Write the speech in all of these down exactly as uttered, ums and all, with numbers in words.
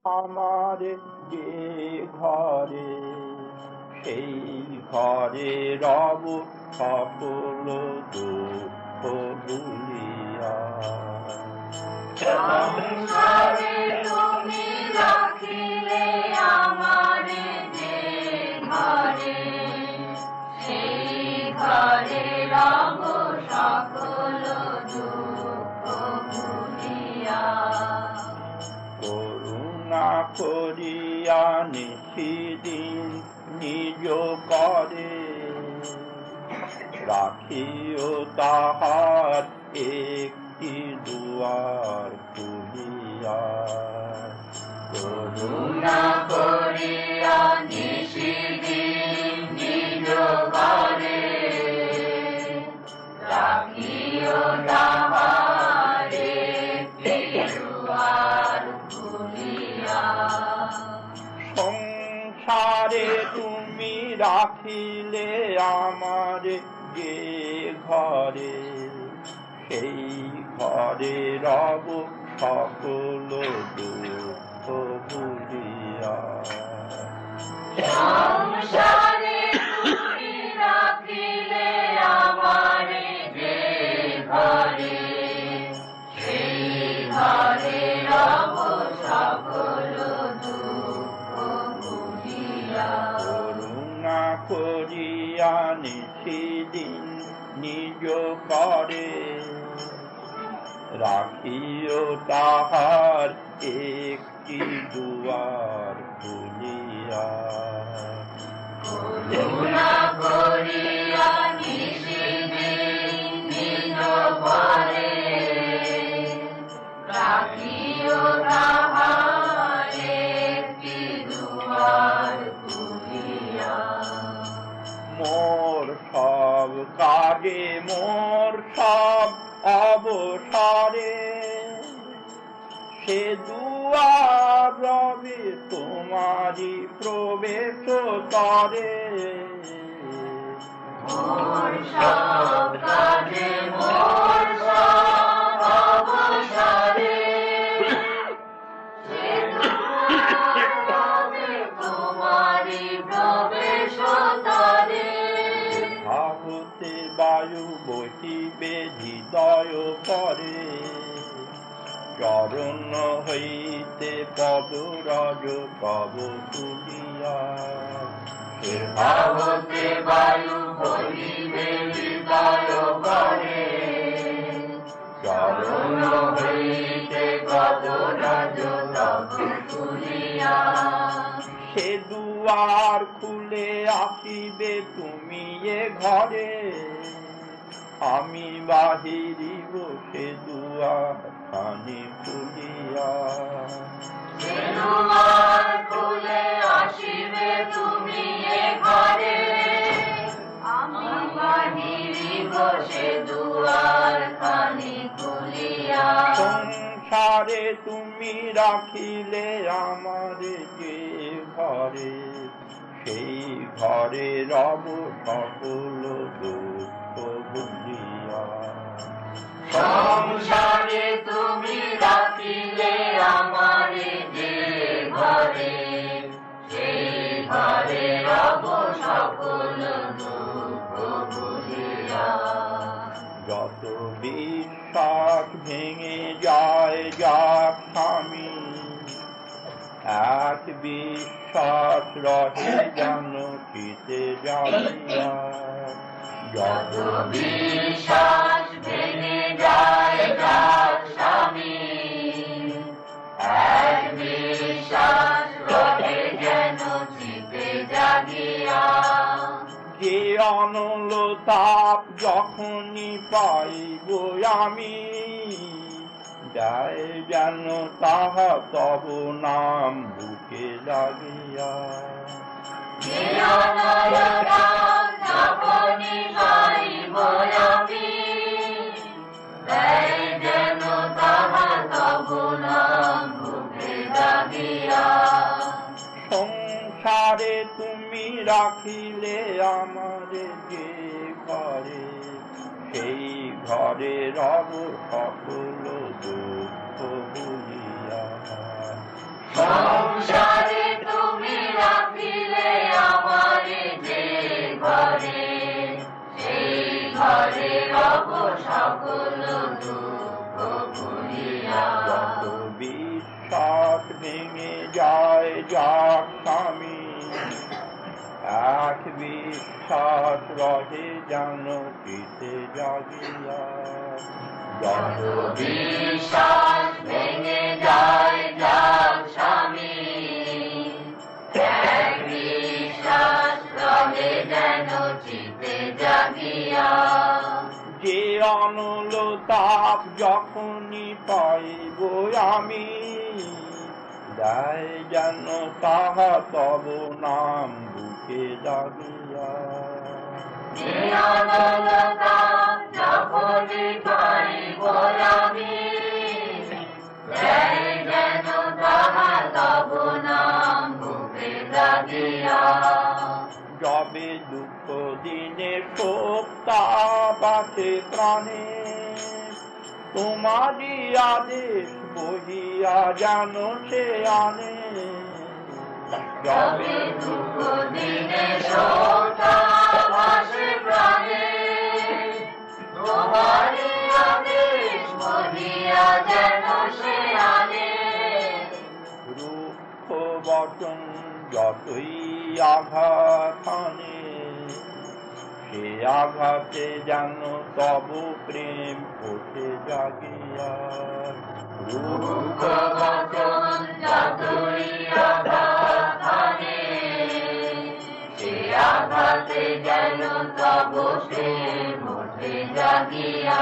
আমার যে ঘরে, সেই ঘরে রব সকল দুঃখ ভুলিয়া। সংসারে তুমি রাখিলে আমারে যে ঘরে, সেই ঘরে রব সকল দুঃখ ভুলিয়া। করুণা করিয়া নিশিদিন নিজ করে রাখিও তাহার একটি দুয়ার খুলিয়া। করুণা করিয়া নিশিদিন নিজ ঘরে রাখিও তাহার একটি দুয়ার খুলিয়া। সংসারে তুমি রাখিলে আমার যে ঘরে, সেই ঘরে রব সকল দুঃখ ভুলিয়া। সংসারে তুমি রাখিলে আমারে যে ঘরে, সেই ঘরে রব সকল দুঃখ ভুলিয়া। করুণা করিয়া নিশিদিন নিজ করে রাখিও তাহার একটি দুয়ার খুলিয়া। করুণা করিয়া নিশিদিন নিজ ঘরে রাখিও তাহার একটি দুয়ার খুলিয়া। মোর সব কাজে মোর সব অবসরে সে দুয়ার রবে তোমারি প্রবেশ করে। মোর সব কাজে মোর সব অবসরে সে দুয়ার রবে তোমারি প্রবেশ করে। ভাবতে বায়ু বহিবে হৃদয় করে চরণ হইতে পদরজ কব তুলিয়া। ভাবতে বায়ু বহিবে হৃদয় করে চরণ হইতে পদরজ কব তুলিয়া। সে দুয়ার খুলে আসিবে তুমি এ ঘরে, আমি বাহিরিব সে দুয়ার খানি খুলিয়া। সে দুয়ার খুলে আসিবে তুমি এ ঘরে, আমি বাহিরিব সে দুয়ার খানি খুলিয়া। সংসারে তুমি রাখিলে আমার যে ঘরে, সেই ঘরে রব সকল দুঃখ ভুলিয়া। সংসারে তুমি রাখিলে আমারে যে ঘরে, সেই ঘরে রব সকল দুঃখ ভুলিয়া। যত বিশ্বাস ভেঙে যায় যাক স্বামী, এক বিশ্বাস রহে যেন চিতে জানিয়া। যত বিশ্বাস ভেঙে যায় যাক স্বামী, এক বিশ্বাস রহে যেন চিতে জাগিয়া। যে অনল তাপ যখনই পাইব আমি, যায় যেন তাহা তব নাম বুকে লাগিয়া। যে অনল তাপ যখনই পাইব আমি, যায় যেন তাহা তব নাম বুকে জাগিয়া। সংসারে তুমি রাখিলে আমার যে ঘরে, সেই ঘরে রব সকল দুঃখ ভুলিয়া। সকল দুঃখ ভুলিয়া যত বিশ্বাস ভেঙে যায় যাক স্বামী এক বিশ্বাস রহে যেন চিতে জাগিয়া যত বিশ্বাস ভেঙে যায় যাক স্বামী এক বিশ্বাস রহে যেন চিতে জাগিয়া যে অনুতাপ যখনই পাইব আমি দেয় যেন তাহা তব নাম বুকে জাগিয়া যে অনুতাপ যখনই পাইব আমি দেয় যেন তাহা তব নাম বুকে জাগিয়া যবে দুঃখ দিনে শোক তাপ আছে প্রাণে তোমারই আদেশ বহিয়া যেন সে আনে যবে দুঃখ দিনে শোক তাপ আসে প্রাণে তোমারই আদেশ বহিয়া যেন সে আনে রুক্ষ বচন যতই আঘাত আনে সে আঘাতে যেন তব প্রেম ওঠে জাগিয়া রুক্ষ বচন যতই আঘাত আনে সে আঘাতে যেন তব প্রেম ওঠে জাগিয়া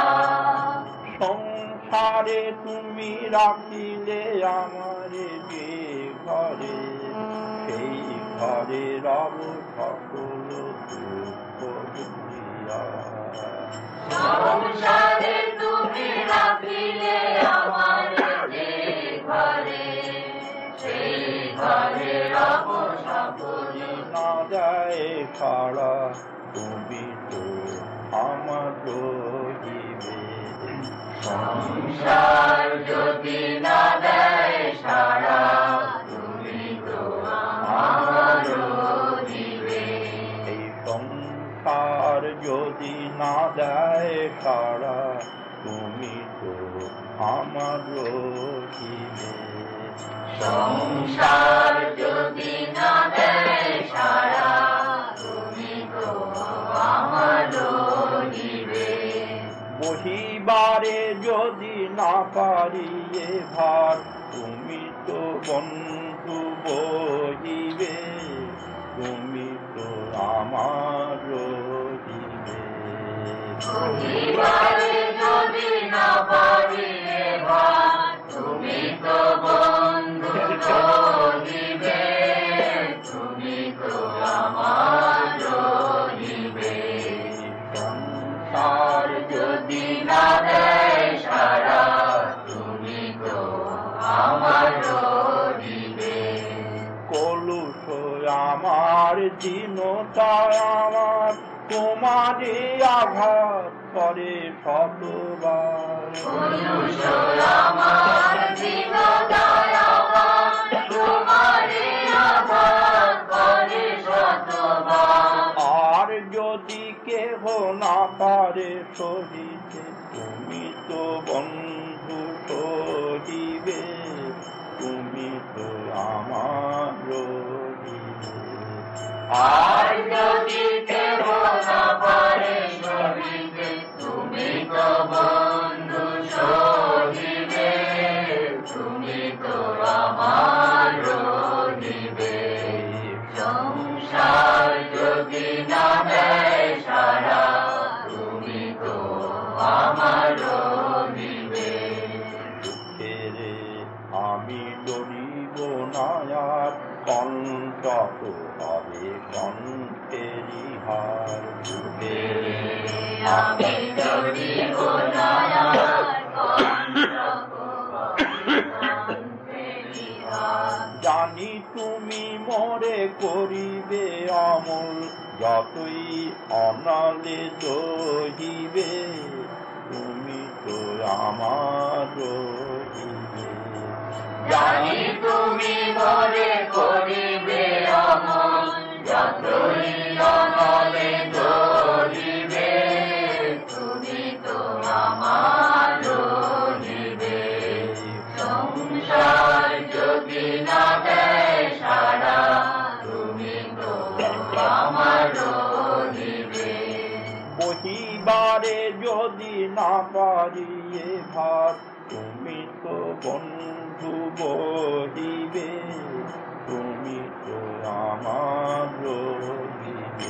সংসারে তুমি রাখিলে আমারে যে ঘরে সেই ঘরে রব সকল দুঃখ ভুলিয়া সংসারে তুমি রাখিলে আমারে যে ঘরে সেই ঘরে রব সকল না যায় সারা তুমি তো আমার রহিবে সংসার যদি না দেয় সারা তুমি তো আমার দিবে এই সংসার যদি না দেয় সারা তুমি তো আমার রহিবে সংসার যদি না দেয় সারা তুমি তো আমার দিবে বহিবারে যদি না পারি এ ভার তুমি তো বন্ধু বহিবে তুমি তো আমার রহিবে বহিবারে যদি না পারি এবার তুমি তো বন্ধু রহিবে তুমি তো আমার রহিবে সংসার যদি না দেয় সারা তুমি তো আমার রহিবে কলুষ আমার দীনতা আমার তোমারে আঘাত করে শতবার কলুষ আমার দীনতায় আমার তোমারে আঘাত করে শতবার আর যদি কেহ না পারে সহিতে তুমি তো বন্ধু সহিবে তুমি তো আমার রহিবে আর যদি কেহ না পারে সহিতে তুমি তো বন্ধু সহিবে তুমি তো আমার রহিবে সংসার যদি না দেয় সারা তুমি তো আমার রহিবে দুঃখেরে আমি ডরিব না আর কণ্ঠক হবে কণ্ঠেরি হার দুঃখেরে আমি ডরিব না আর কণ্ঠক কণ্ঠেরি হার জানি তুমি মোরে করিবে অমল যতই অনালে দহিবে তুমি তো আমার রহিবে জানি তুমি মোরে করিবে অমল যতই অনলে ধরিবে তুমি তো আমার না পারিয়ে ভার, তুমি তো বন্ধু বহিবে, তুমি তো আমার রহিবে।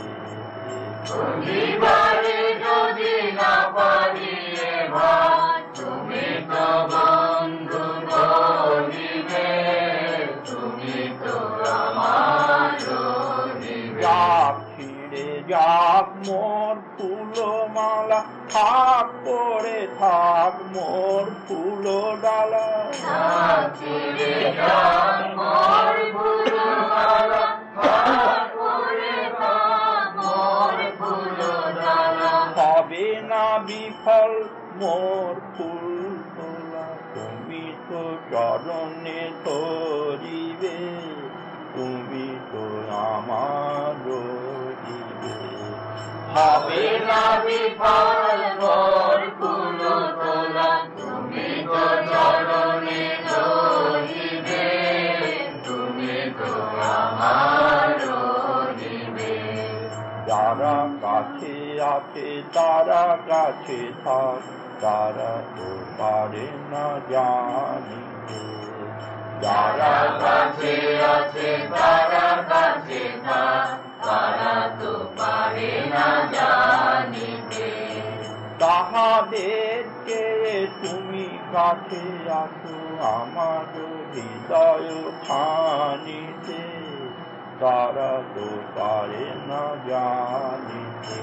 বলিবারে যদি না পারিয়ে ভার, তুমি তো বন্ধু বলিবে, তুমি তো আমার রহিবে। যাক ছিঁড়ে যাক মোর ফুলমালা, থাক পড়ে থাক মোর ফুল ডালা। ছিঁড়ে যাক মোর ফুলমালা, থাক পড়ে থাক মোর ফুলডালা। হবে না বিফল মোর ফুল তোলা, তুমি তো চরণে ধরিবে, তুমি তো আমার রহিবে। হবে না বিফল মোর ফুলতোলা, তুমি তো চরণে ধরিবে, তুমি তো আমার রহিবে। যারা কাছে আছে তারা কাছে থাক, তারা তো পারে না জানিতে। যারা কাছে আছে তারা কাছে থাক, তারা তো পারে না জানিতে। তাহাদেরকে তুমি কাছে আসো আমার হৃদয় খানিতে, তারা তো পারে না জানিতে।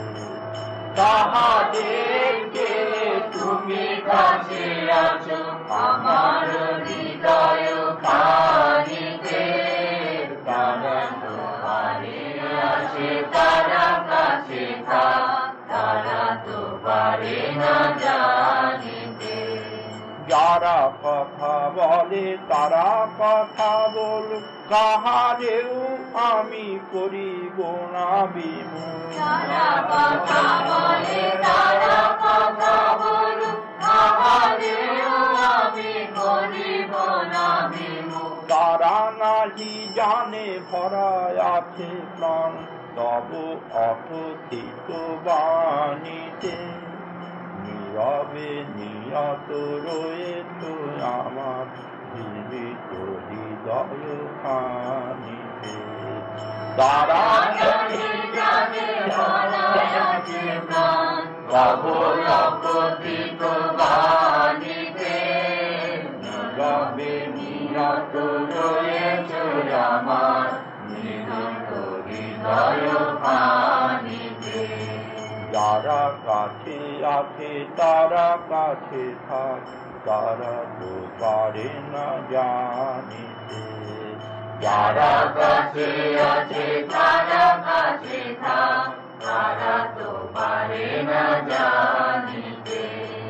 তাহাদেরকে তুমি কাছে আছো আমার হৃদয় খানিতে, তারা তো পারে আছে তারা কাছে থাক, তারা তো পারে না জানিতে। যারা কথা বলে তারা কথা বলুক, কাহারেও আমি করিব না বিমুখ। যারা কথা বলে তারা কথা বলুক, কাহারেও আমি করিব না বিমুখ। তারা নাহি জানে ভরায় আছে প্রাণ, তব অকথিত বাণীতে। নীরবে নিয়ত রয়েছে আমার জীবিত হৃদয় খানিতে। তারা নাহি জানে ভরায় আছে প্রাণ, তব অকথিত বাণীতে। নীরবে নিয়ত রয়েছে আমার জীবিত হৃদয় খানিতে। যারা কাছে আছে তারা কাছে থাক, তারা তো পারে না জানিতে। যারা কাছে আছে তারা কাছে থাক, তারা তো পারে না জানিতে।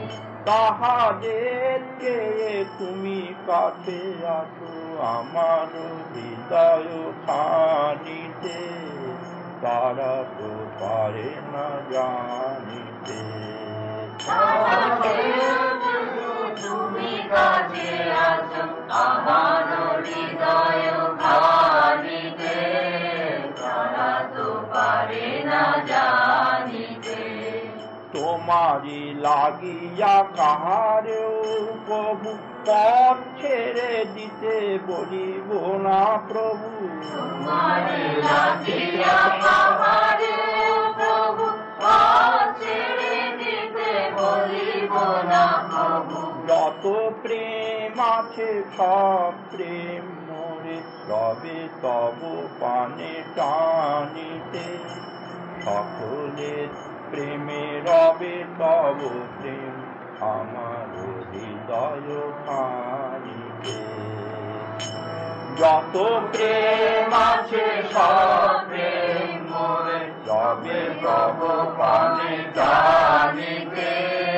তাহাদেরকে তুমি কাছে আসো আমার হৃদয় খানিতে, তারা তো পারে না জানিতে। তুমি কাছে আছো আমার হৃদয় খানিতে, তারা তো পারে না জানিতে। তোমারি লাগিয়া কাহারেও প্রভু পথ ছেড়ে দিতে বলিব না প্রভু। তোমারি লাগিয়া কাহারে প্রভু পথ ছেড়ে দিতে বলিব না প্রভু। যত প্রেম আছে সব প্রেম মোরে রবে তব পানে টানিতে। সকলের প্রেমে রবে তব প্রেম আমার হৃদয় খানিতে। যত প্রেম আছে সব প্রেম মোরে রবে তব পানে টানিতে।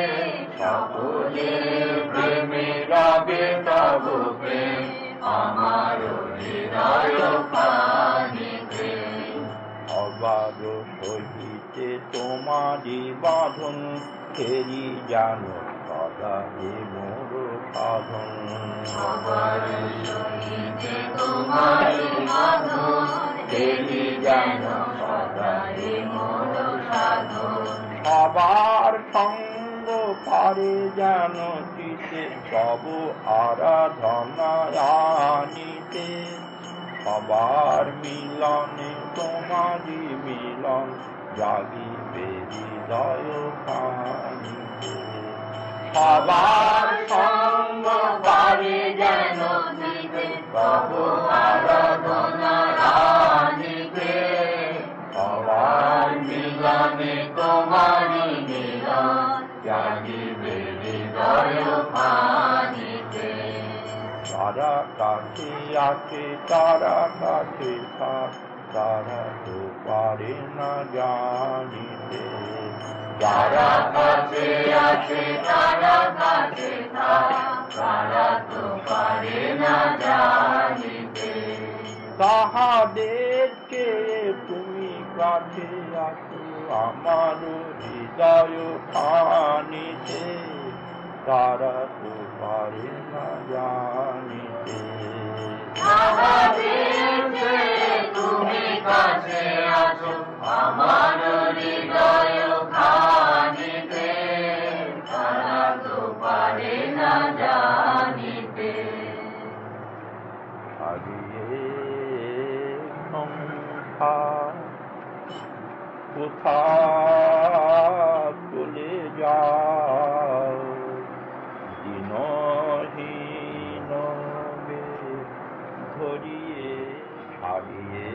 সকলের প্রেমে রবে তব প্রেম আমার হৃদয় খানিতে। অবাধ সহিতে তোমারি বাঁধন, ফেরি জানো সদা হে মোর সাধন। সবার সহিতে তোমারি বাঁধন, ফেরি জানো সদা হে মোর সাধন। সবার সঙ্গ বারে যেন চিতে সব আরাধনায় আনিতে সবার মিলনে তোমারি মিলন জাগিবে হৃদয় প্রাণীতে সবার সঙ্গ বারে যেন চিতে সব আরাধনায় আনিতে সবার মিলনে তোমারি মিলন জাগিবে হৃদয় প্রাণীতে তারা কাছে আছে তারা কাছে থাক তারা তো পারে না জানিতে যারা কাছে আছে তারা কাছে থাক তারা তো পারে না জানিতে তাহাদেরকে তুমি কাছে আছো আমার হৃদয় খানিতে তারা তো পারে না জানিতে তাহাদেরকে তুমি কাছে আছো আমার হৃদয় খানিতে তারা তো পারে না জানিতে হারিয়ে সংসার কোথা চলে যাও দিনহীন ধরিয়ে হারিয়ে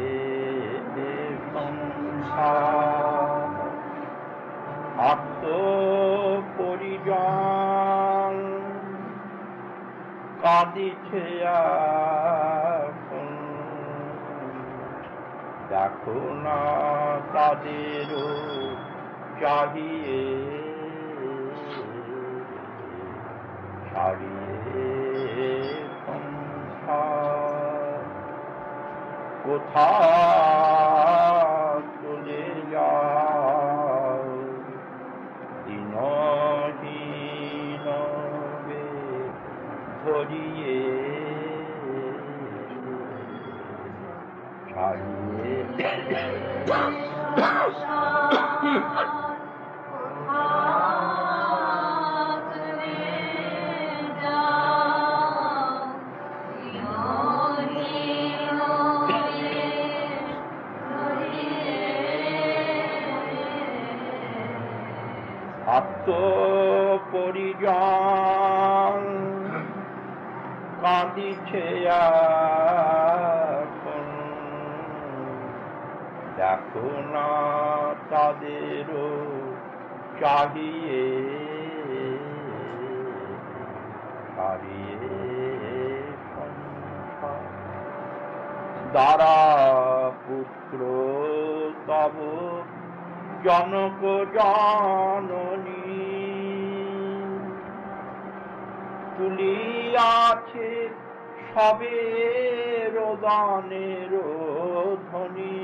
সংসার আত্মপরিজন কাঁদিছে এখন দেখো না তাদেরও চাহিয়ে ছাড়িয়ে সংসার কোথা চলে যাও দিনহীন ধরিয়ে ছাড়িয়ে আত্মপরিজন কাঁদিছে এখন দেখো না তাদেরও চাহিয়ে হারিয়ে দ্বারা পুত্র তব জনক জননী তুলিয়াছে সবে রোদনের ধ্বনি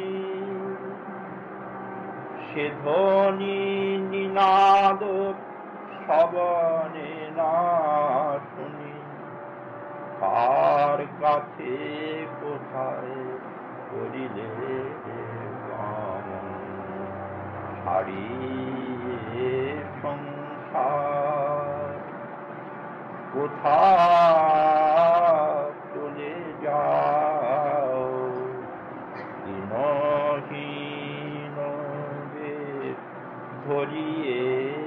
সে ধ্বনি নিনাদ শ্রবণে না শুনি কার কাছে কোথায় করিলে হারিয়ে সংসার কোথা চলে যাও দিনহীন ধরিয়ে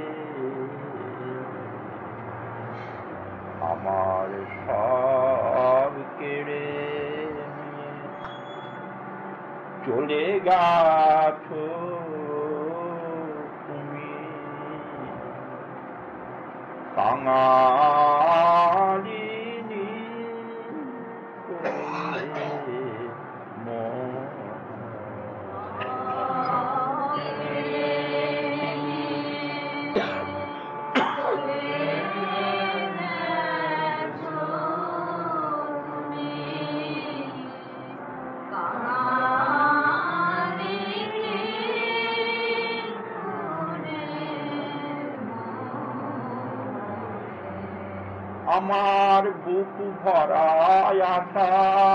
আমার সব কেড়ে নিয়ে চলে গেছো তুমি কাঙালিনী আমার বুক ভরা আশা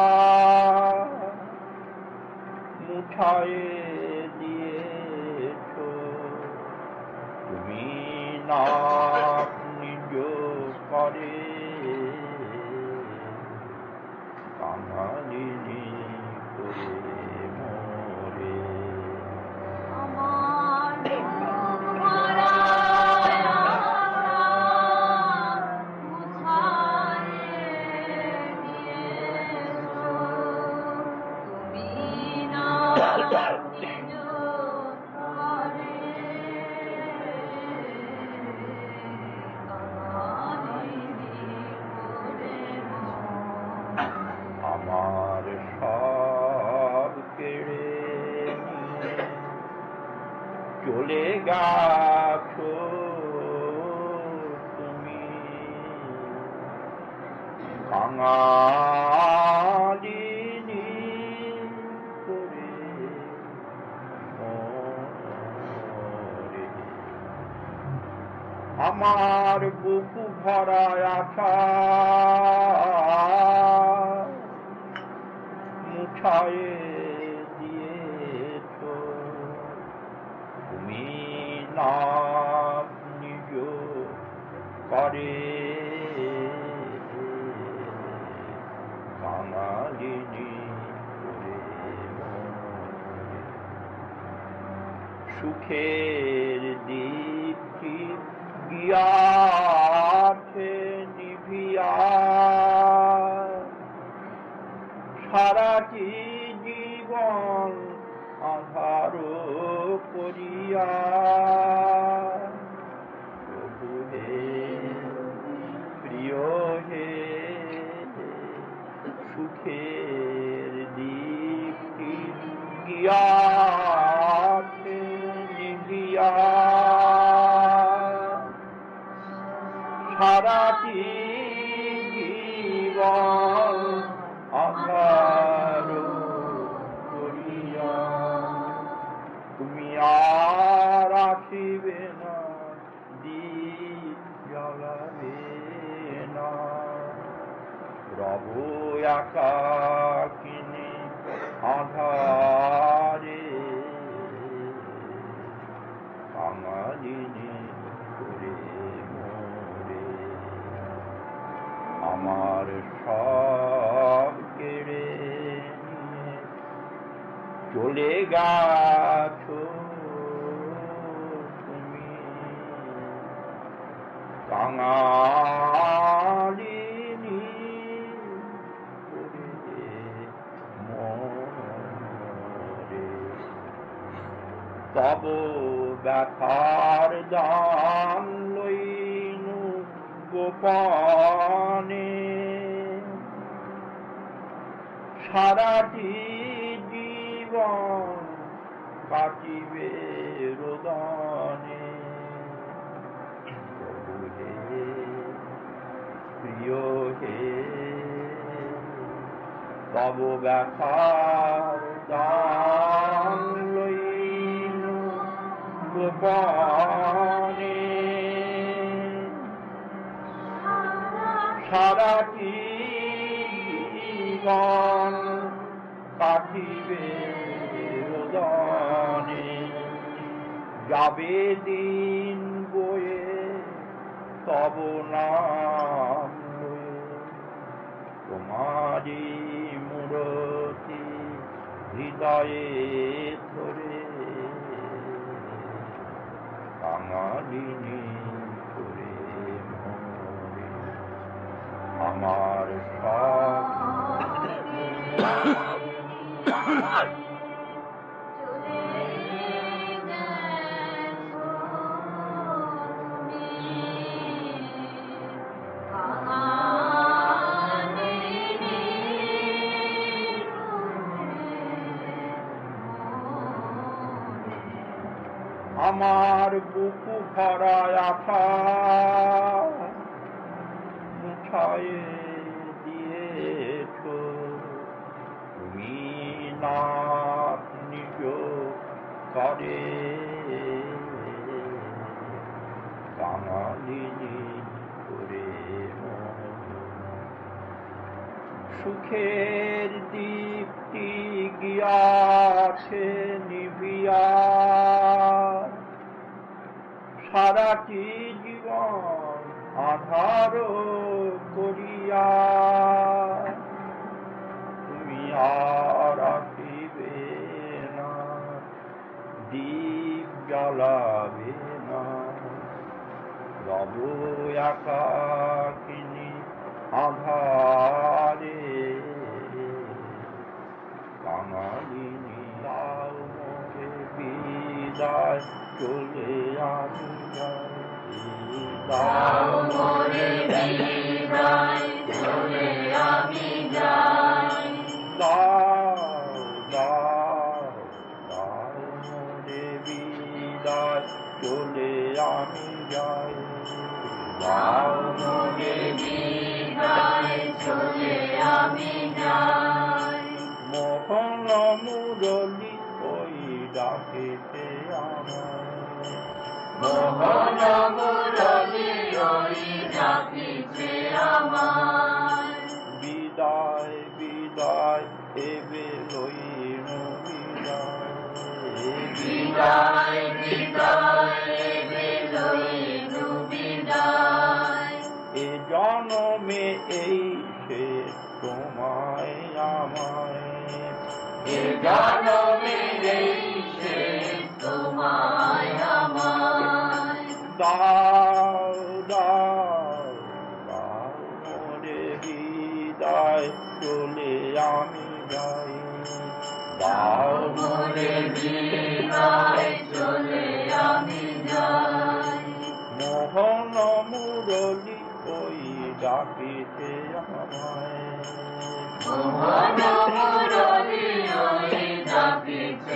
মুঠায় দিয়েছো তুমি না কাঙালিনী করে মোরে। আমার বুক ভরা আশা মুছায়ে দিয়েছো তুমি না নিজ ঘরে। আমার সব কেড়ে নিয়ে চলে গেছো তুমি, কাঙালিনী করে মোরে। আমার বুক ভরা আশা মুছায়ে দিয়েছো তুমি না নিজ করে, কাঙালিনী করে মোরে। সুখের দীপ্তি গিয়াছে নিভিয়া, সারাটি জীবন আধার করিয়া। প্রভু হে প্রিয় হে সুখের দীপ্তি গিয়াছে নিভিয়া, সারাটি জীবন আধার করিয়া। তুমি আর আসিবে না, দীপ জ্বালাবে না, রবো একাকিনী আধারে, কাঙালিনী করে মোরে। আমার সব কেড়ে নিয়ে চলে গেছো তুমি, কাঙালিনী করে মোরে। তব ব্যথার দান লইনু গোপনে, সারাটি জীবন কাটিবে রোদনে। প্রভু হে প্রিয় হে তব ব্যথার দান লইনু গোপনে, সারাটি জীবন কাটিবে রোদনে। যাবে দিন বয়ে তব নাম লয়ে, তোমারি মূরতি হৃদয়ে ধরে, কাঙালিনী করে মোরে। আমার সব আমার বুক ভরা আশা মুছায়ে দিয়েছো তুমি না নিজ করে, কাঙালিনী করে মোরে। সুখের দীপ্তি গিয়াছে নিভিয়া, সারাটি জীবন আধার করিয়া। তবু একাকিনী আধারে বাঙালিনী দাও মোরে বিদায় চলে আমি যাই দাও মোরে বিদায় চলে আমি যাই দাও দাও দাও মোরে বিদায় চলে আমি যাই দাও মোরে বিদায় চলে আমি যাই মোহন মুরলী ওই ডাকেতে আমায় মোহন মুরলী ওই ডাকিছে আমায় বিদায় বিদায় এবে লইন বিদায় বিদায় বিদায় বেলইনু বিদায় এ জনমে এই সে তোমায় আমায় এ জনমে এই সে তোমায় আমায় দাও দাও দাও মোরে হৃদয় চলে আমি যাই দাও মোরে বিদায় চলে আমি যাই মোহন মুরলী ওই ডাকিতে আমায় মোহন মুরলী ওই ডাকিছে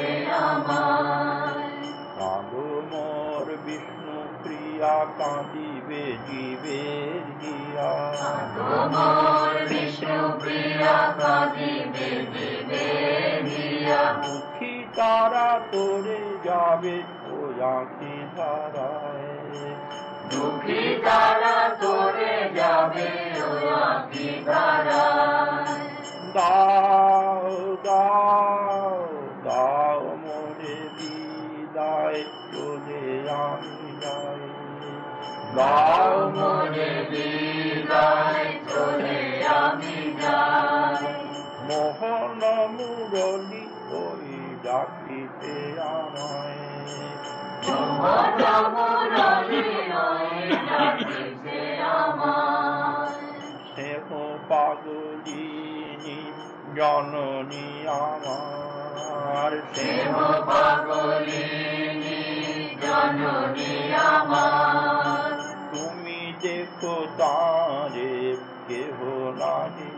আমায় কাঁদো মোর বিষ্ণু প্রিয়া কাঁদিবে জীবের হিয়া তোমার বিষ্ণু প্রিয়া কাঁদিবে দেবেরিয়া দুঃখী তারা তোরে যাবে ও আঁখি ধারায় দুঃখী তারা তোরে যাবে ও আঁখি ধারায় দাও দাও দাও মোরে বিদায় চলে আমি যাই দাও মোরে বিদায় চলে আমি যাই মোহন মুরলী ওই ডাকিতে আমায় মোহন মুরলী ওই ডাকিছে আমায় স্নেহ পাগলিনী জননী আমার প্রেম পাগলিনী জননী আমার তুমি দেখো তারে কেহ নাহি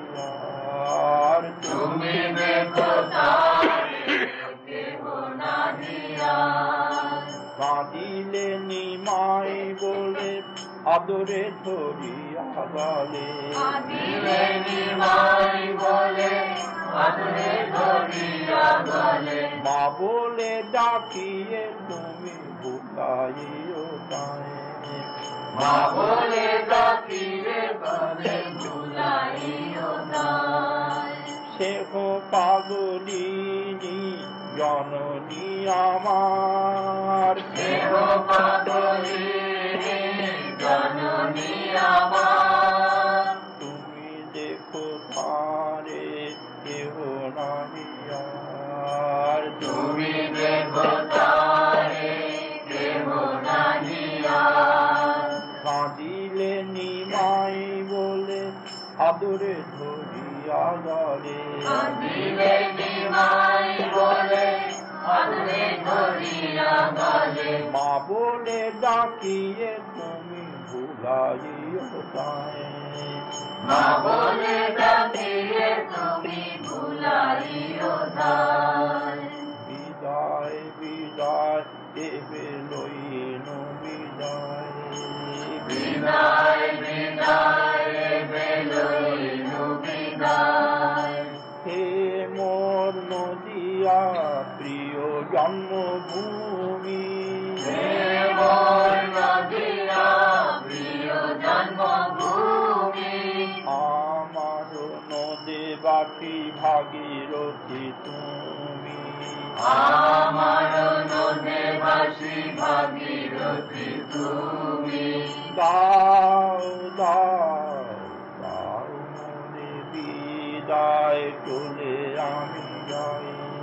আর তুমি দেখো তারে কেহ নাহি আর কাঁদিলে নিমাই বলে আদরে ধরিয়া গলে কাঁদিলে নিমাই বলে আদরে ধরিয়া গলে মা বলে ডাকিয়ে তুমি বুকাইও তাই মা বলে ডাকিলে বলে ভুলাইও নাই সেহ পাগলিনী জননী আমার দেহ পাগলিনী জননী আমার তুমি দেখো তারে কেহ নাহি আর তুমি দেখো তারে কেহ নাহি আর কাঁদিলে নিমাই বলে আদরে ধরিয়া গলে কাঁদিলে নিমাই বলে আদরে ধরিয়া গলে মা বলে ডাকিয়ে তুমি ভুলাইও তাই মা বলে ডাকিয়ে তুমি ভুলাইও নাই বিদায় বিদায় এবে লইন বিদায় বিদায় বিদায় বেলইনু বিদায় হে মোর নদিয়া প্রিয় জন্মভূমি হে মোর নদিয়া প্রিয় জন্মভূমি আমার নদে বাটি ভাগীরথী তুমি আমার নদে বাসি ভাগীরথী তুমি দাও দাও দাও মোরে বিদায় চলে আমি যাই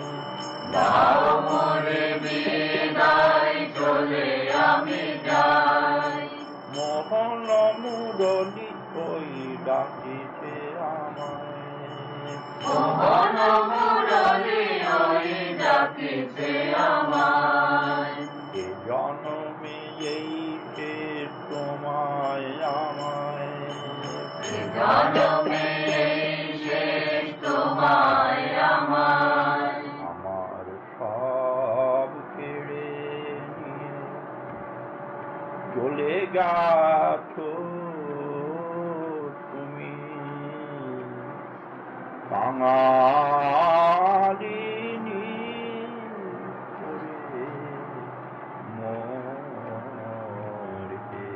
দাও মোরে বিদায় চলে আমি যাই মোহ তখন মুরলি ওই ডাকিছে আমায়, তখন মুরলি ওই ডাকিছে আমায়। এ জন্মে এই শেষ তোমায় আমায়, এ জন্মে এই শেষ তোমায় আমায়। আমার সব কেড়ে নিয়ে চলে গেছো তুমি, কাঙালিনী করে মরতে।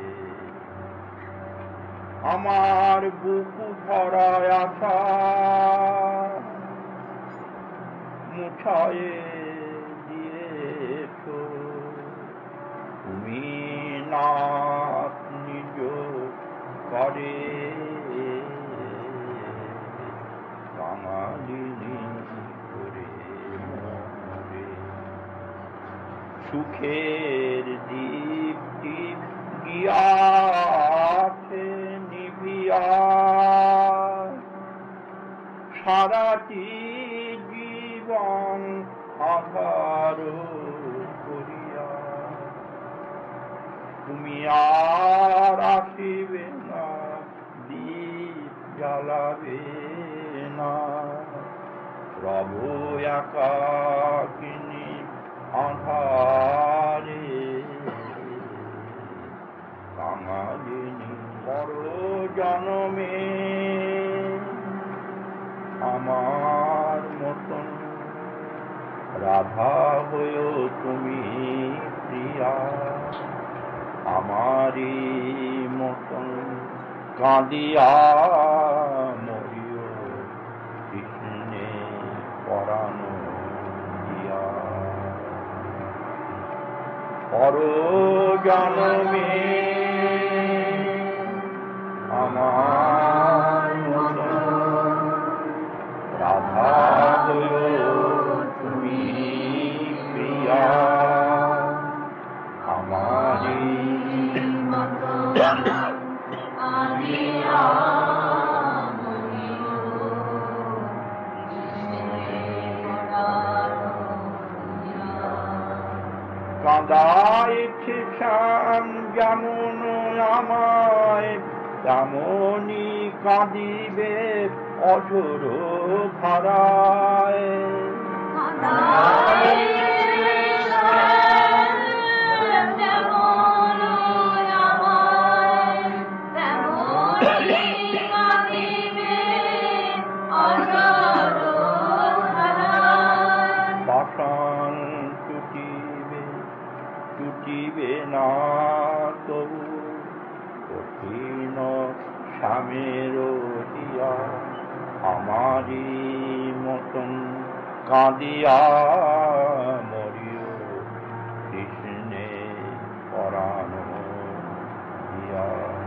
আমার বুকু ভরা আশা মুছায়ে দিয়েছো তুমি, নাথ নিজ করে কাঙালিনী করে মরে। সুখের দীপ্তি গিয়াছে নিভিয়া, সারাটি জীবন আধার করিয়া। তুমি আর আসিবে না, দীপ জ্বালাবে না, রব একাকিনী আধারে কাঙালিনী। পর জনমে আমার মতন রাধা হয়েও তুমি প্রিয়া, আমারি মতন কাঁদিয়া মরিও কৃষ্ণে পরানো দিয়া। পর জনমে আমার মতন রাধা হয়েও তুমি প্রিয়া, আমারি কাঁদাইছে শ্যাম যেমন আমায়, তেমনি কাঁদিবে অঝোর ধারায়। পাষাণ টুটিবে টুটিবে না তবু, কঠিন স্বামীর দিয়া, আমারি মতন কাঁদিয়া মরিও কৃষ্ণে পরানো দিয়া।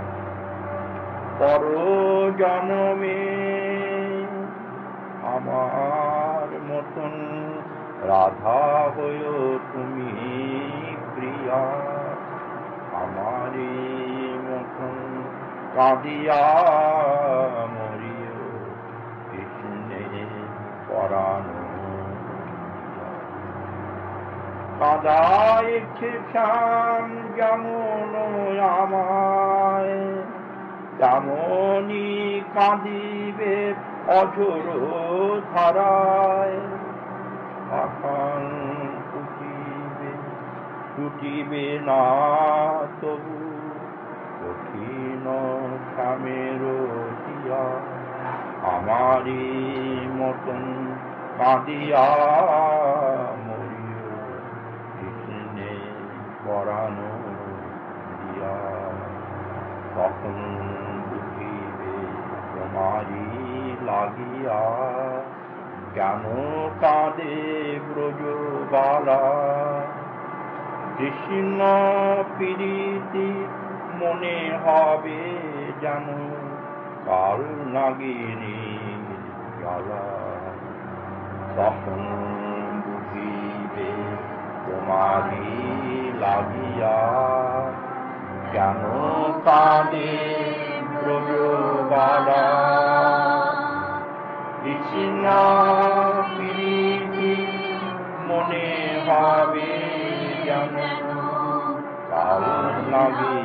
পর জনমে আমার মতন রাধা হয়েও তুমি প্রিয়া, আমারি মতন কাঁদিয়া মরিও কৃষ্ণে পরানো। কাঁদাইছে শ্যাম যেমন আমায়, তেমনি কাঁদিবে অঝোর ধারায়। পাষাণ টুটিবে টুটিবে না তবু, কঠিন স্বামীর দিয়া, আমারি মতন কাঁদিয়া মরিও কৃষ্ণে পরানো দিয়া। তখন বুঝিবে তোমারি লাগিয়া, কেন কাঁদে ব্রজবালা। কৃষ্ণ প্রীতি মনে হবে যেন কাল নাগিনী জ্বালা। তখন বুঝিবে তোমারি লাগিয়া, কেন কাঁদে ব্রজবালা বিচ্ছিন্না প্রীতি মনে হবে যেন কাল লাগে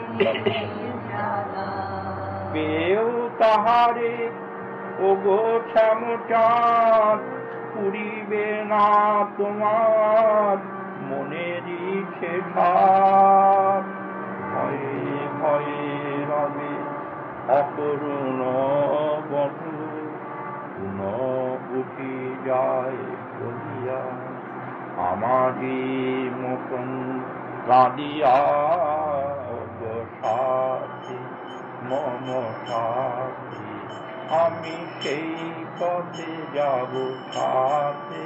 পেও তাহারে ওগো শ্যামচাঁদ পুরিবে না তোমার মনেরই শেষার ভয়ে ভয়ে রবে অকরুণ বধূ পুন উঠি যায় বলিয়া আমারই মতন কাঁদিয়া সাথী মম সাথী আমি সেই পথে যাব সাথে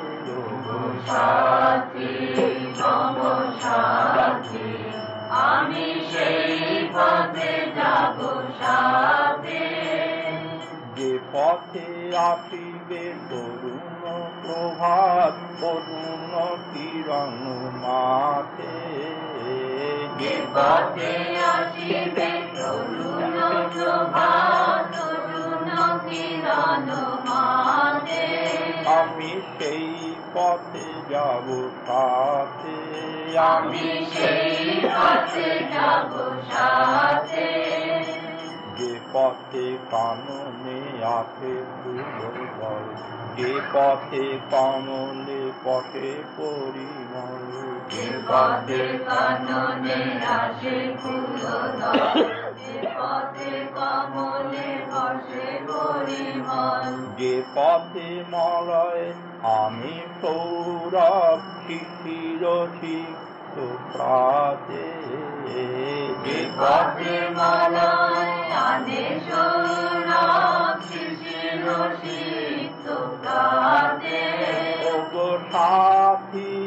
সাথী মম সাথী আমি সেই পথে যাব সাথে যে পথে আসিবে তরুণ প্রভাত তরুণ কিরণ মাথে যে পথে আসিবে তরুণ প্রভাত তরুণ কিরণ মাথে আমি সেই পথে যাব সাথে আমি সেই পথে যাব সাথে যে পথে কাননে আছে ফুল যে পথে কমলে পথে পরিমল যে পথে কাননে আসে ফুল যে পথে কমলে বসে পরিমল যে পথে মলয় আমি সৌরভ শিশির সিক্ত প্রাতে যে পথে মলয় আনে সৌরভ শিশির সিক্ত প্রাতে ওগো সাথী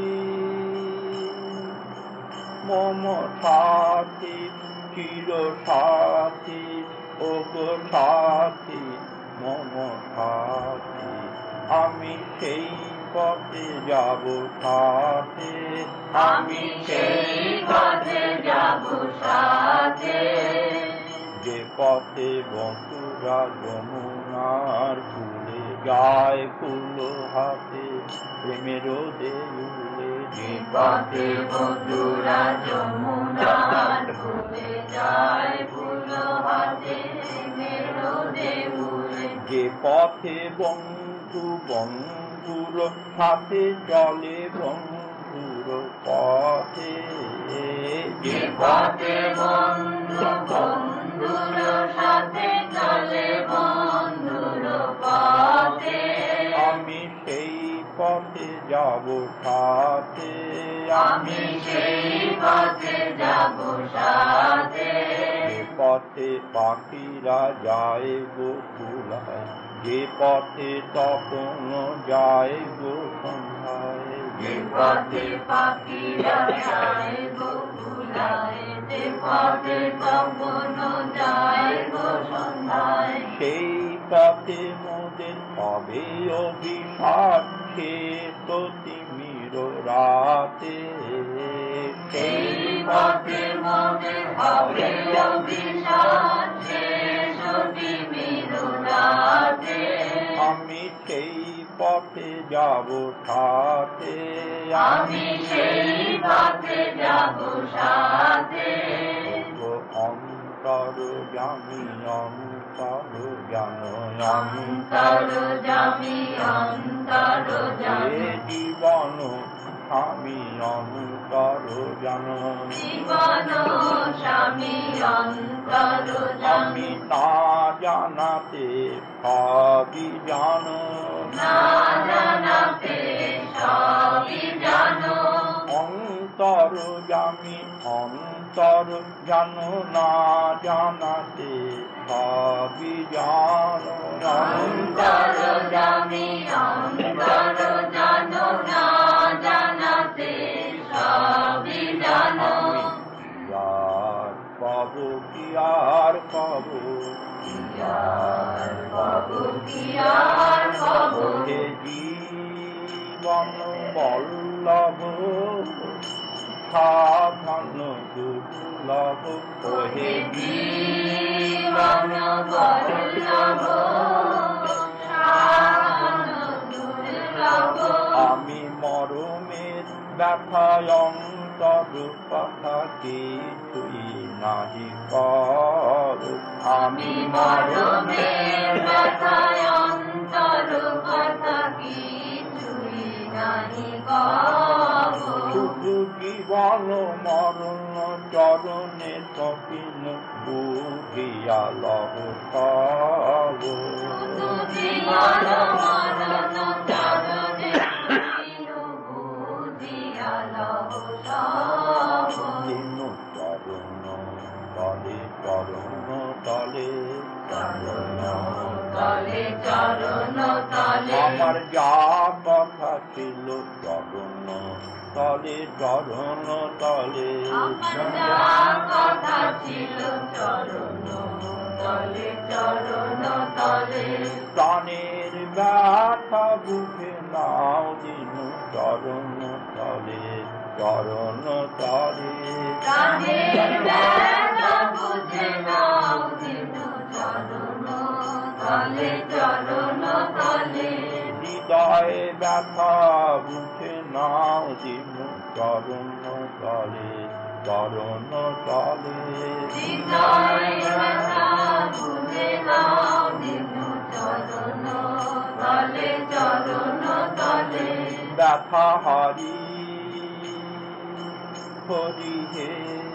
মম সাথী চির সাথী ওগো সাথী মম সাথী আমি সেই পথে যাব সাথে আমি সেই পথে যাব সাথে যে পথে বন্ধুরা যমুনার ফুলে যায় ফুল হাতে প্রেমের দেউলে যে পথে বন্ধুরা যমুনার ফুলে যায় ফুল হাতে মেরো দেউলে যে পথে বন্ধু বন্ধুর সাথে চলে বন্ধুর পথে যে পথে বন্ধু বন্ধুর সাথে চলে বন্ধুর পথে আমি সেই পথে যাব সাথে আমি সেই পথে যাব সাথে যে পথে পাখিরা যায় গোকুলায় যে পথে তপন যায় গো সন্ধ্যায় যে পথে পাখিরা যায় গোকুলায় যে পথে তপন যায় গো সন্ধ্যায় সেই পথে মোদের হবে অভিশাপ সে তো তিমির রাতে সেই পথে মোদের হবে অভিশাপ শেষ তিমির রাতে আমি সেই পথে যাব সাথে আমি সেই পথে যাব সাথে অন্তর জামি অন্তর জান অন্তর জামি অন্তর জামি জীবন স্বামী অন্তর জান জীবন স্বামী অন্তর আমি জামি না জানাতে সবই জানো না জানাতে সবই জানো অন্তর জামি অন্তর জানো না জানাতে সবই জানো অন্তর জামি অন্তর জানো না জানাতে সবই জানো আর পাব কি আর পাব আর পাবো কি আর পাবো হে জীবন বল্লভ সাধন দুর্লভ লব ওহে জীবন বল্লভ সাধন দুর্লভ আমি মরমের ব্যথায় অন্তর কথা কিছুই নাহি কর আমি মরমের ব্যথায় অন্তর কথা কিছুই নাহি কব শুধু জীবন মরণ চরণে তপিন বুঝিয়া লব সব শুধু জীবন মরণ চরণে তপিনু বুঝিয়া লব সব দিনু চরণ তলে চরণ তলে চরণ তলে চরণ তলে আমার যা কথা ছিল চরণ তলে চরণ তলে আমার যা কথা ছিল চরণ তলে চরণ তলে প্রাণের ব্যথা বুঝে নাও দিনু চরণ তলে চরণ তলে প্রাণের ব্যথা বুঝে নাও দিনু চরণ তলে চরণ তলে হৃদয় ব্যথা বুঝে নাও দিনু চরণ তলে চরণ তলে হৃদয় ব্যথা বুঝে নাও দিনু চরণ তলে চরণ তলে ব্যথা হারি হরি হে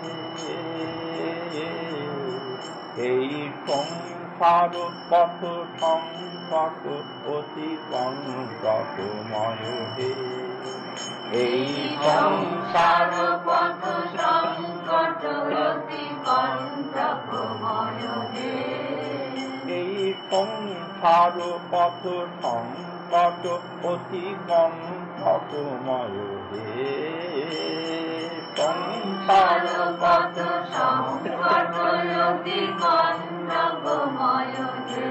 এই সংসার পথ সংকট অতি কণ্টকময় হে এই সংসার পথ সংকট অতি কণ্টকময় হে এই সংসার পথ সংকট অতি কণ্টকময় হে সংসার পথ সংকট অতি কণ্টকময় হে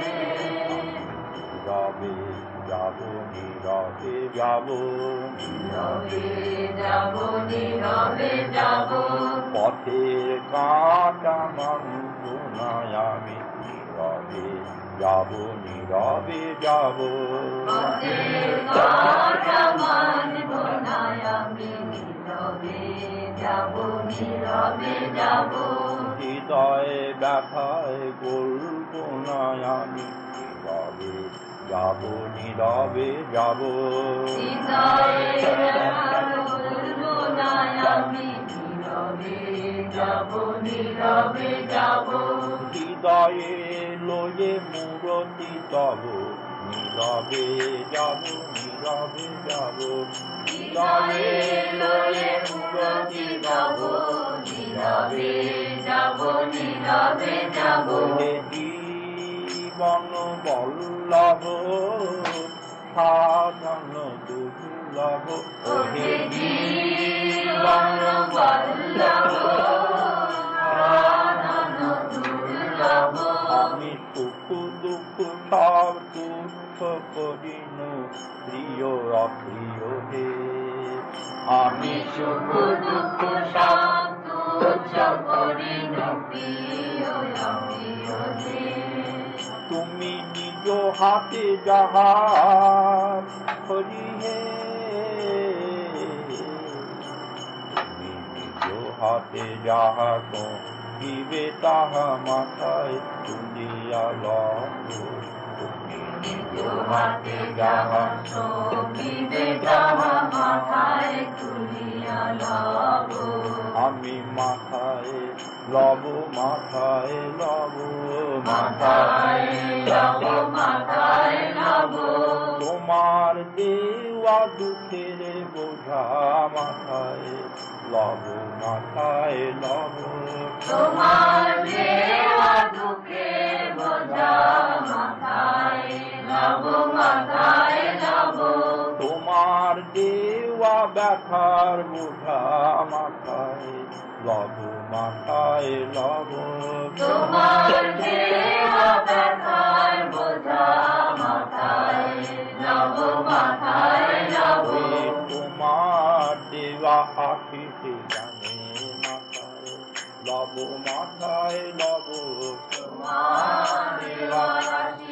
রবে যাব নীরবে যাব নীরবে যাব নীরবে যাব পথের কাঁটা মানব না আমি নীরবে যাব নীরবে যাব পথের কাঁটা মানব না আমি নীরবে যাব নীরবে যাব হৃদয় ব্যথায় গল্প না আমি নীরবে যাব নীরবে যাব হৃদয়ে বলব না আমি নীরবে যাব নীরবে যাব হৃদয়ে লয়ে মূরতি তব নীরবে যাব নীরবে যাব হৃদয়ে লয়ে মূরতি তব নীরবে যাব নীরবে যাব হে জীবন বল্লভ সাধন দুর্লভ ওহে জীবন বল্লভ সাধন দুর্লভ আমি সুখ দুঃখ সব তুচ্ছ করিনু প্রিয় অপ্রিয় হে আমি সুখ দুঃখ সব তুচ্ছ করিনু প্রিয় অপ্রিয় হে তুমি নিজ হাতে যাহা হরি হে তুমি নিজ হাতে যাহা দিবে তাহা মাথায় তুলিয়া লব তুমি নিজ হাতে যাহা সঙ্গীতে যাহা মাথায় তুলিয়া লব আমি মাথায় লব মাথায় লব মাথায় লব মাথায় লব তোমার দেওয়া দুঃখের বোঝা মাথায় লব মাথায় লব তোমার দেওয়া দুঃখের বোঝা মাথায় লব মাথায় লব তোমার দেওয়া ব্যথার বোঝা মাথায় লব মাথায় লব তোমার দেওয়া ব্যথার বোঝা মাথায় লব মাথায় লব তোমার দেওয়া আশিস জানে মাথায় মাথায় লব তোমার দেওয়া রাশি